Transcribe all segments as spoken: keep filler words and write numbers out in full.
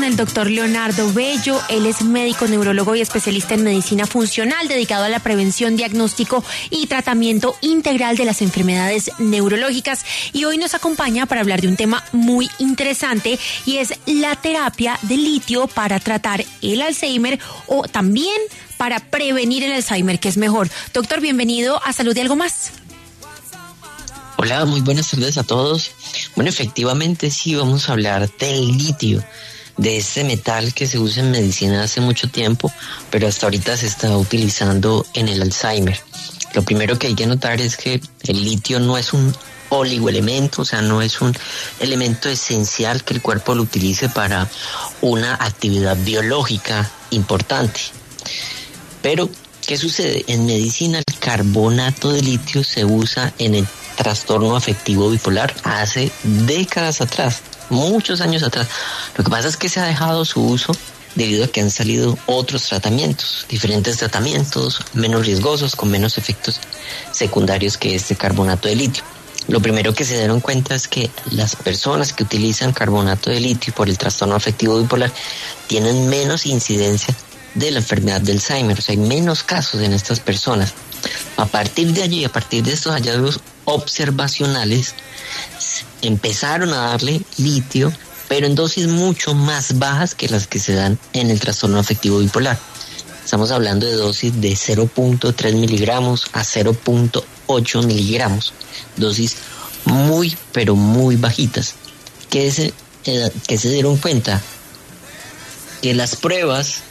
el doctor Leonardo Bello. Él es médico neurólogo y especialista en medicina funcional, dedicado a la prevención, diagnóstico y tratamiento integral de las enfermedades neurológicas. Y hoy nos acompaña para hablar de un tema muy interesante, y es la terapia de litio para tratar el Alzheimer, o también para prevenir el Alzheimer, que es mejor. Doctor, bienvenido a Salud y Algo Más. Hola, muy buenas tardes a todos. Bueno, efectivamente sí, vamos a hablar del litio, de este metal que se usa en medicina hace mucho tiempo, pero hasta ahorita se está utilizando en el Alzheimer. Lo primero que hay que notar es que el litio no es un oligoelemento, o sea, no es un elemento esencial que el cuerpo lo utilice para una actividad biológica importante. Pero, ¿qué sucede? En medicina el carbonato de litio se usa en el trastorno afectivo bipolar hace décadas atrás, muchos años atrás. Lo que pasa es que se ha dejado su uso debido a que han salido otros tratamientos, diferentes tratamientos menos riesgosos, con menos efectos secundarios que este carbonato de litio. Lo primero que se dieron cuenta es que las personas que utilizan carbonato de litio por el trastorno afectivo bipolar tienen menos incidencia de la enfermedad del Alzheimer, o sea, hay menos casos en estas personas. A partir de allí, a partir de estos hallazgos observacionales, empezaron a darle litio, pero en dosis mucho más bajas que las que se dan en el trastorno afectivo bipolar. Estamos hablando de dosis de cero punto tres miligramos a cero punto ocho miligramos, dosis muy, pero muy bajitas. ¿Qué se, eh, que se dieron cuenta? Que las pruebas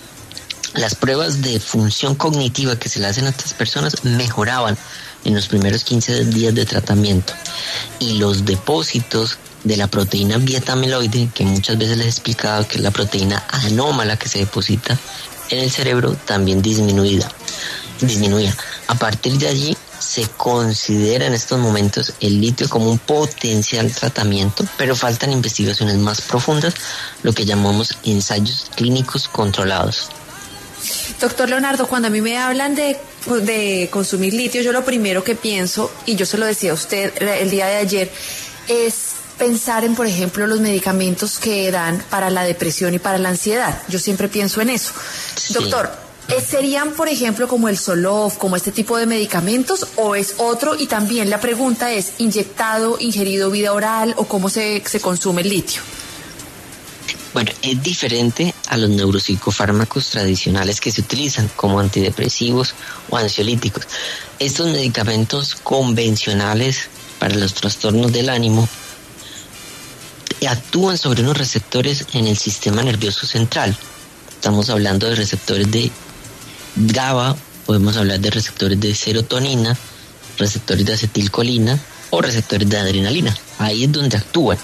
Las pruebas de función cognitiva que se le hacen a estas personas mejoraban en los primeros quince días de tratamiento, y los depósitos de la proteína beta-amiloide, que muchas veces les he explicado que es la proteína anómala que se deposita en el cerebro, también disminuida, disminuía. A partir de allí se considera en estos momentos el litio como un potencial tratamiento, pero faltan investigaciones más profundas, lo que llamamos ensayos clínicos controlados. Doctor Leonardo, cuando a mí me hablan de, de consumir litio, yo lo primero que pienso, y yo se lo decía a usted el día de ayer, es pensar en, por ejemplo, los medicamentos que dan para la depresión y para la ansiedad. Yo siempre pienso en eso. Sí. Doctor, ¿serían, por ejemplo, como el Zoloft, como este tipo de medicamentos, o es otro? Y también la pregunta es, ¿inyectado, ingerido vía oral, o cómo se, se consume el litio? Bueno, es diferente a los neuropsicofármacos tradicionales que se utilizan como antidepresivos o ansiolíticos. Estos medicamentos convencionales para los trastornos del ánimo actúan sobre unos receptores en el sistema nervioso central. Estamos hablando de receptores de GABA, podemos hablar de receptores de serotonina, receptores de acetilcolina o receptores de adrenalina. Ahí es donde actúan.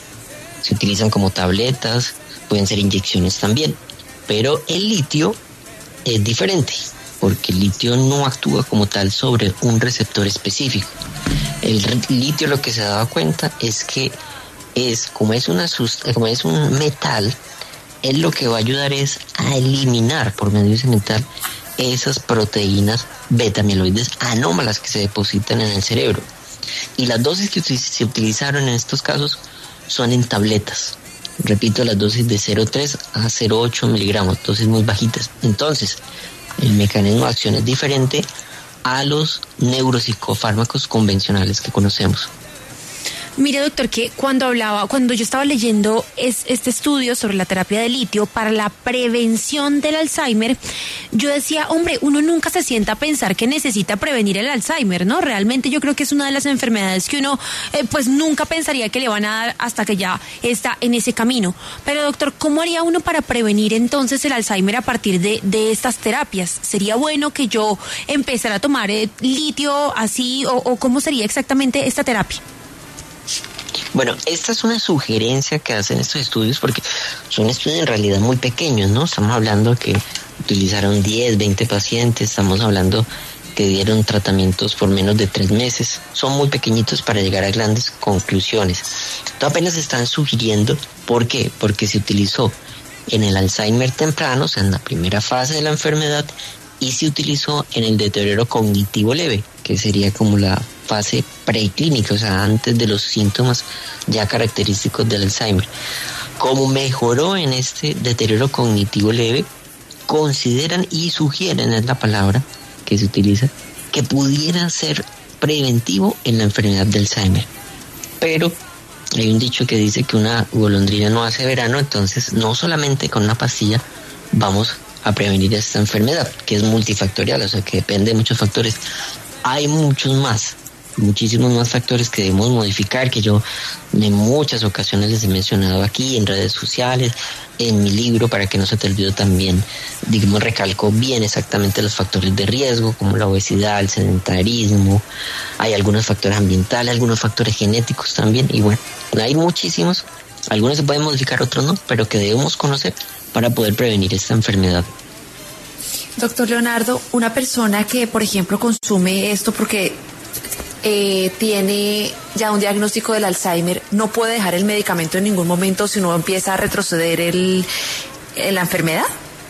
Se utilizan como tabletas, pueden ser inyecciones también, pero el litio es diferente, porque el litio no actúa como tal sobre un receptor específico. El litio, lo que se ha dado cuenta es que es como es una como es un metal, él lo que va a ayudar es a eliminar por medio de ese metal esas proteínas beta-amiloides anómalas que se depositan en el cerebro. Y las dosis que se utilizaron en estos casos son en tabletas. Repito, las dosis de cero punto tres a cero punto ocho miligramos, dosis muy bajitas. Entonces, el mecanismo de acción es diferente a los neuropsicofármacos convencionales que conocemos. Mire, doctor, que cuando hablaba, cuando yo estaba leyendo es, este estudio sobre la terapia de litio para la prevención del Alzheimer, yo decía, hombre, uno nunca se sienta a pensar que necesita prevenir el Alzheimer, ¿no? Realmente yo creo que es una de las enfermedades que uno, eh, pues nunca pensaría que le van a dar hasta que ya está en ese camino. Pero, doctor, ¿cómo haría uno para prevenir entonces el Alzheimer a partir de, de estas terapias? ¿Sería bueno que yo empezara a tomar eh, litio así, o, o cómo sería exactamente esta terapia? Bueno, esta es una sugerencia que hacen estos estudios, porque son estudios en realidad muy pequeños, ¿no? Estamos hablando que utilizaron diez, veinte pacientes, estamos hablando que dieron tratamientos por menos de tres meses. Son muy pequeñitos para llegar a grandes conclusiones. Esto apenas están sugiriendo. ¿Por qué? Porque se utilizó en el Alzheimer temprano, o sea, en la primera fase de la enfermedad, y se utilizó en el deterioro cognitivo leve, que sería como la fase preclínica, o sea, antes de los síntomas ya característicos del Alzheimer. Como mejoró en este deterioro cognitivo leve, consideran y sugieren, es la palabra que se utiliza, que pudiera ser preventivo en la enfermedad de Alzheimer. Pero hay un dicho que dice que una golondrina no hace verano, entonces no solamente con una pastilla vamos a prevenir esta enfermedad, que es multifactorial, o sea que depende de muchos factores. Hay muchos más, muchísimos más factores que debemos modificar, que yo en muchas ocasiones les he mencionado aquí, en redes sociales, en mi libro, para que no se te olvide también, digamos, recalco bien exactamente los factores de riesgo, como la obesidad, el sedentarismo, hay algunos factores ambientales, algunos factores genéticos también, y bueno, hay muchísimos, algunos se pueden modificar, otros no, pero que debemos conocer para poder prevenir esta enfermedad. Doctor Leonardo, una persona que, por ejemplo, consume esto porque eh, tiene ya un diagnóstico del Alzheimer, no puede dejar el medicamento en ningún momento si no empieza a retroceder el, el, la enfermedad.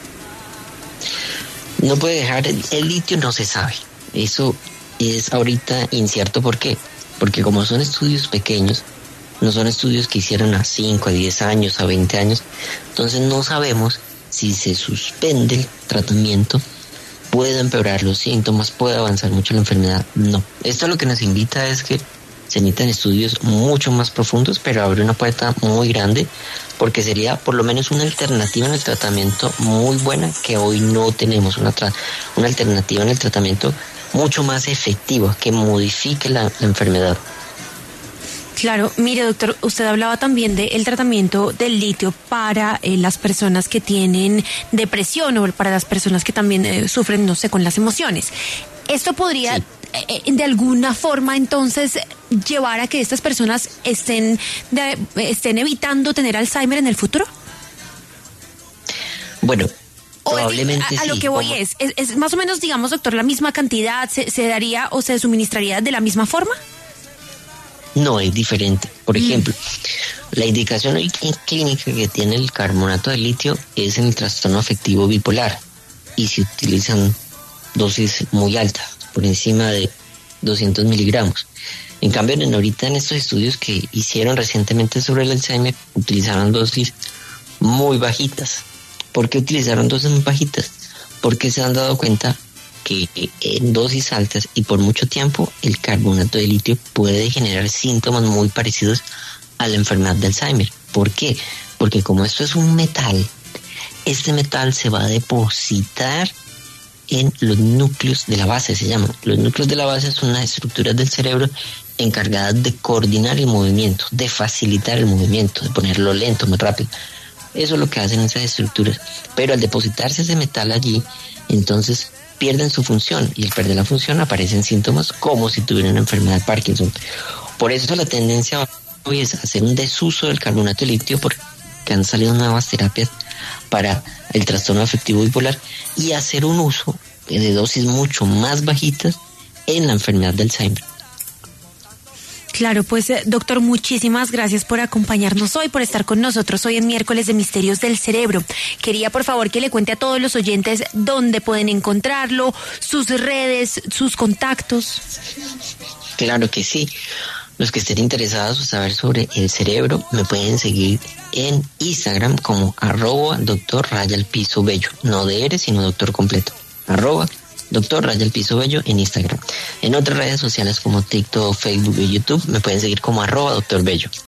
No puede dejar el, el litio, no se sabe. Eso es ahorita incierto. ¿Por qué? Porque como son estudios pequeños, no son estudios que hicieron a cinco, a diez años, a veinte años, entonces no sabemos si se suspende el tratamiento, puede empeorar los síntomas, puede avanzar mucho la enfermedad. No. Esto lo que nos invita es que se necesitan estudios mucho más profundos, pero abre una puerta muy grande, porque sería por lo menos una alternativa en el tratamiento muy buena que hoy no tenemos, una, tra- una alternativa en el tratamiento mucho más efectiva, que modifique la, la enfermedad. Claro, mire doctor, usted hablaba también del tratamiento del litio para eh, las personas que tienen depresión o para las personas que también eh, sufren, no sé, con las emociones. ¿Esto podría sí. eh, de alguna forma entonces llevar a que estas personas estén, de, estén evitando tener Alzheimer en el futuro? Bueno, probablemente a, a sí. lo que voy es, es, es más o menos, digamos doctor, la misma cantidad, ¿se, se daría o se suministraría de la misma forma? No, es diferente. Por ejemplo, mm. la indicación clínica que tiene el carbonato de litio es en el trastorno afectivo bipolar y se utilizan dosis muy altas, por encima de doscientos miligramos. En cambio, en ahorita en estos estudios que hicieron recientemente sobre el Alzheimer, utilizaron dosis muy bajitas. ¿Por qué utilizaron dosis muy bajitas? Porque se han dado cuenta que en dosis altas y por mucho tiempo el carbonato de litio puede generar síntomas muy parecidos a la enfermedad de Alzheimer. ¿Por qué? Porque como esto es un metal, este metal se va a depositar en los núcleos de la base, se llaman. Los núcleos de la base son las estructuras del cerebro encargadas de coordinar el movimiento, de facilitar el movimiento, de ponerlo lento, más rápido. Eso es lo que hacen esas estructuras. Pero al depositarse ese metal allí, entonces pierden su función, y al perder la función aparecen síntomas como si tuvieran una enfermedad de Parkinson. Por eso la tendencia hoy es hacer un desuso del carbonato de litio, porque han salido nuevas terapias para el trastorno afectivo bipolar, y hacer un uso de dosis mucho más bajitas en la enfermedad de Alzheimer. Claro, pues eh, doctor, muchísimas gracias por acompañarnos hoy, por estar con nosotros hoy en Miércoles de Misterios del Cerebro. Quería, por favor, que le cuente a todos los oyentes dónde pueden encontrarlo, sus redes, sus contactos. Claro que sí. Los que estén interesados en saber sobre el cerebro me pueden seguir en Instagram como arroba doctor raya al piso bello. No de eres, sino doctor completo. Arroba doctor raya al piso bello en Instagram. En otras redes sociales como TikTok, Facebook y YouTube me pueden seguir como arroba doctor bello.